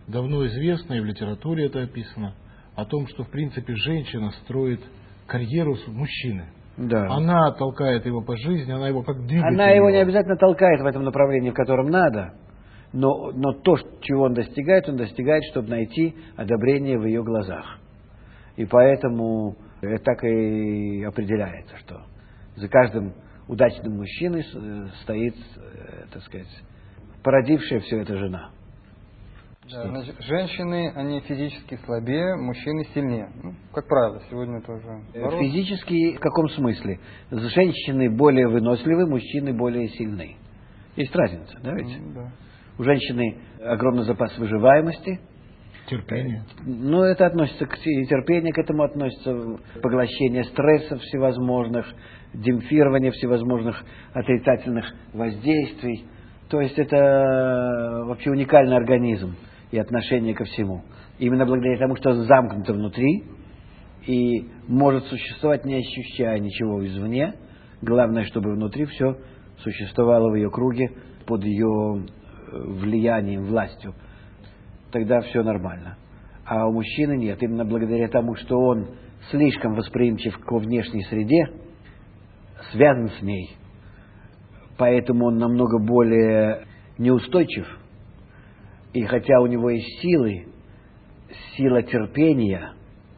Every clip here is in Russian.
давно известно, и в литературе это описано, о том, что в принципе женщина строит карьеру с мужчины. Да. Она толкает его по жизни, она его как двигатель. Она его не обязательно толкает в этом направлении, в котором надо, но то, чего он достигает, чтобы найти одобрение в ее глазах. И поэтому это так и определяется, что за каждым удачным мужчиной стоит, так сказать, породившая все это жена. Да, значит, женщины, они физически слабее, мужчины сильнее. Ну, как правило, сегодня тоже. Физически в каком смысле? Женщины более выносливы, мужчины более сильны. Есть разница, да ведь? Да. У женщины огромный запас выживаемости. Терпение. Ну, это относится к терпению, к этому относится поглощение стрессов всевозможных, демпфирование всевозможных отрицательных воздействий. То есть это вообще уникальный организм и отношение ко всему. Именно благодаря тому, что замкнуто внутри и может существовать, не ощущая ничего извне. Главное, чтобы внутри все существовало в ее круге, под ее влиянием, властью. Тогда все нормально. А у мужчины нет. Именно благодаря тому, что он слишком восприимчив к внешней среде, связан с ней, поэтому он намного более неустойчив. И хотя у него есть силы, сила терпения,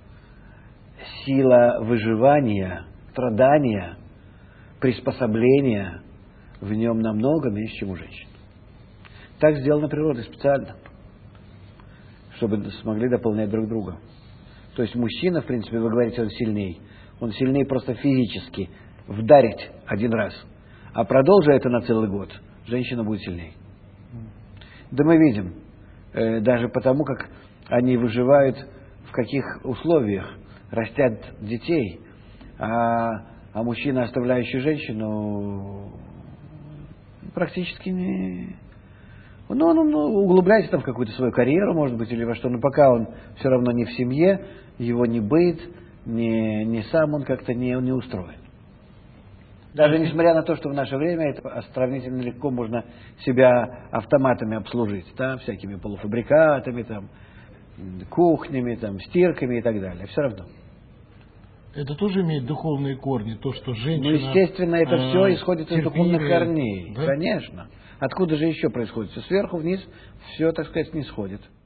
сила выживания, страдания, приспособления в нем намного меньше, чем у женщин. Так сделана природой специально, чтобы смогли дополнять друг друга. То есть мужчина, в принципе, вы говорите, он сильней. Он сильнее просто физически вдарить один раз. А продолжая это на целый год, женщина будет сильней. Да мы видим, даже потому, как они выживают, в каких условиях растят детей, а мужчина, оставляющий женщину, практически не... Ну, он углубляется там в какую-то свою карьеру, может быть, или во что, но пока он все равно не в семье, его не быт, не сам он как-то не устроен. Даже несмотря на то, что в наше время это сравнительно легко можно себя автоматами обслужить, да, всякими полуфабрикатами, там, кухнями, там, стирками и так далее, все равно. Это тоже имеет духовные корни, то, что женщина... Ну, естественно, это все исходит из духовных корней, да? Конечно. Откуда же еще происходит? Все сверху вниз, все, так сказать, снисходит.